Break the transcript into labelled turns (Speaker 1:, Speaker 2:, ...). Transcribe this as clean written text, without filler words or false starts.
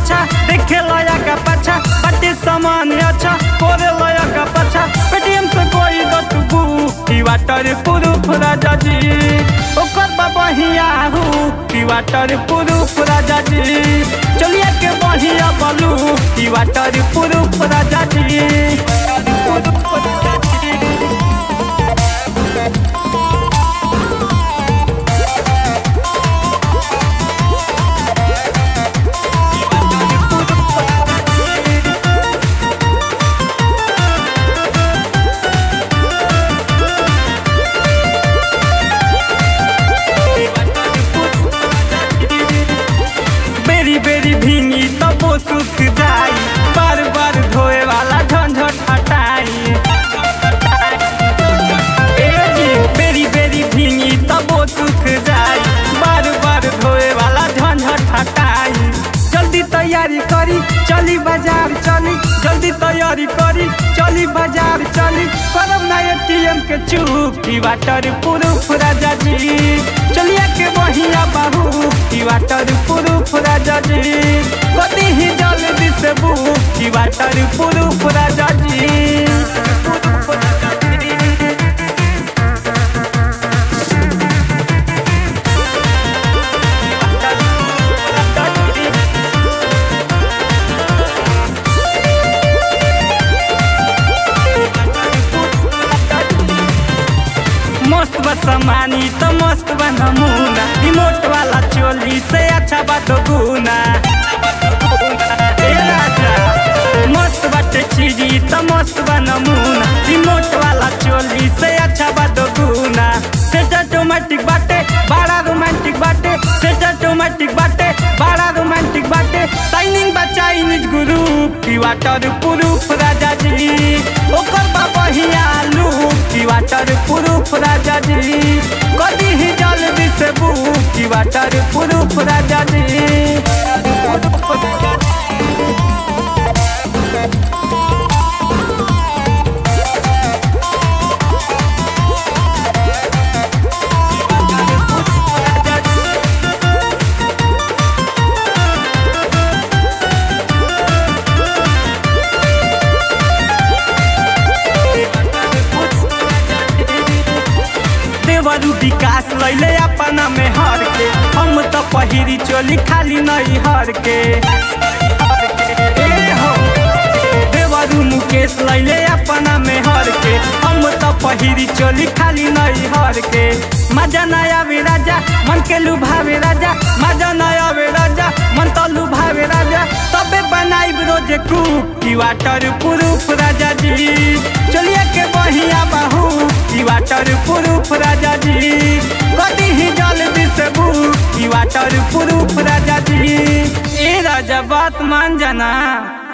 Speaker 1: अच्छा देखे लया का पछा बटे सामान अच्छा करे लया का पछा पेटीएम से कोई दतबू की वाटर प्रूफ राजा जी ओकर बढ़िया हु की वाटर प्रूफ राजा जी चलिए के बढ़िया बलू की वाटर प्रूफ राजा जी बेरी भींगी तब वो सूख जाई बार बार धोए वाला झंझट हटाई बेरी भींगी तब वो सूख जाई बार बार धोए वाला झंझट हटाई जल्दी तैयारी करी चली बाजार चली जल्दी तैयारी करी चली बाजार चली करब ना एटीएम के चूक की वाटर प्रूफ राजा जी चलिए के बढ़िया बाहू की वाटर प्रूफ राजा जी कदी ही जल्दी से बुक की वाटर प्रूफ राजा जी मस्त बा सामानी तो मस्त बा नमूना रिमोट वाला चोली से अच्छा बात गुना मस्त बाटे चीजी तो मस्त बा नमूना रिमोट वाला चोली से अच्छा बात गुना सेट ऑटोमेटिक बाटे बड़ा रोमांटिक बाटे सेट ऑटोमेटिक बाटे बड़ा रोमांटिक बाटे साइनिंग बा चाइनीज ग्रुप की वाटर प्रूफ राजा जी ओकर बढ़िया लुक की वाटर प्रूफ राजा जी कदी ही जल्दी से बुक की वाटर प्रूफ राजा जी देवरू विकास लैले अपना में हर के हम तो पहिरी चोली खाली नहीं हर के देवरू मुकेश लैले अपना में हर के हम तो पहिरी चोली खाली नहीं हर के मजा नहीं आवे राजा मन के लुभावे राजा मजा नहीं आवे राजा मन तो लुभावे राजा तबे बनाई रोज कुक की वाटर प्रूफ राजा जी चलिए के बढ़िया बाहू की वाटर प्रूफ राजा जी कदी ही जल्दी से बुक की वाटर प्रूफ राजा जी ए राजा बात मान जाना।